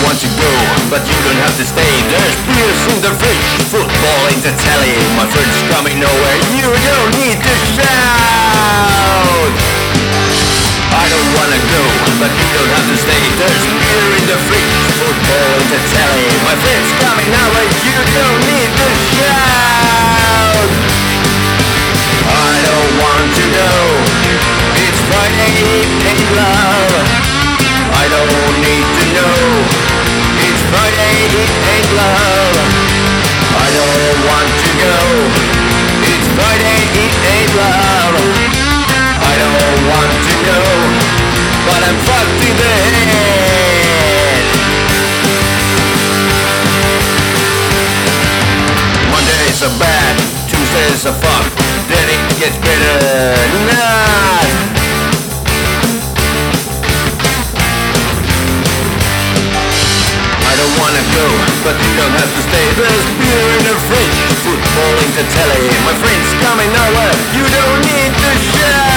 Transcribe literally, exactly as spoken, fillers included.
want to go, but you don't have to stay. There's beers in the fridge, football in the telly. My friends coming nowhere, you don't need to shout. I don't wanna go, but you don't have to stay. There's beer in the fridge, football in the telly. My friends coming nowhere, you don't need to shout. I don't want to know, it's Friday evening love. I don't need to know, it's Friday evening love. I don't want to go, it's Friday evening love. I don't want to know, but I'm fucked in the head. Mondays are bad, Tuesdays are fuck, then it gets better. Nah. I don't wanna go, but you don't have to stay. There's beer in the fridge, football in the telly. My friends coming over, you don't need to shout.